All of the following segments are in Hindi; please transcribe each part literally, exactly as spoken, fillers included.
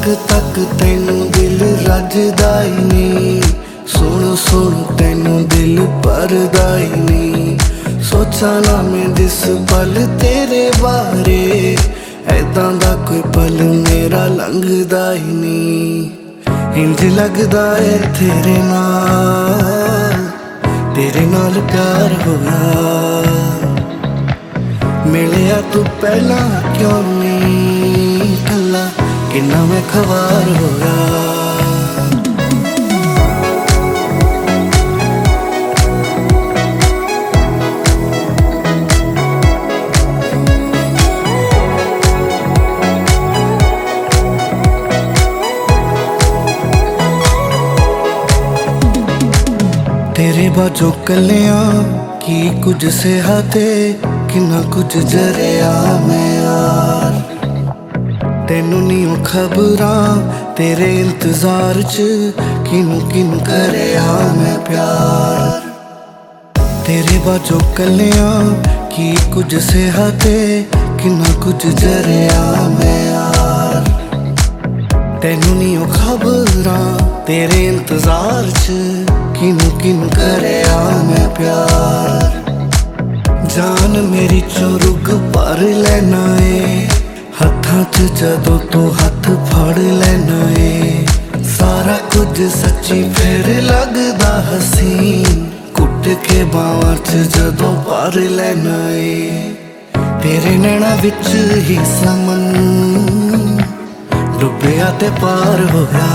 तक तक तैनू दिल रजदा ही नहीं, सुन सुन तैनू दिल भरदा ही नहीं। सोचा ना मैं जिस पल तेरे बारे, ऐदां दा कोई पल मेरा लंघदा ही नहीं। इंज लगदा है तेरे नाल, तेरे नाल प्यार होया। मिलिया तू पहला क्यों नहीं कला, किन्ना मैं खवार होया। तेरे बाजों कलिया की कुछ सेहते, किन्ना कुछ जरिया मैं यार। तेनू नहीं खबरां तेरे इंतजार च, किनू किनू करेया मैं प्यार। तेरे बाजों कलिया की कुछ सेहते, किन्ना कुछ जरिया मैं यार। तेनू नहीं खबरां तेरे इंतजार च, किनू किनू करेया मैं प्यार। जान मेरी चो रुग भर लेना है, हत्थां च जदों तू हथ फड़ लेना है। सारा कुछ सच्ची फिर लगदा हसीन, कुट के बावां च जदों भर लेना है। तेरे नैना विच ही समन डुबिया ते पार होया।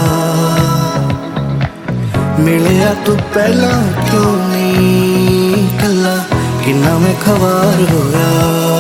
मिलिया तू पहला क्यों नहीं कला, किन्ना मैं खवार होया।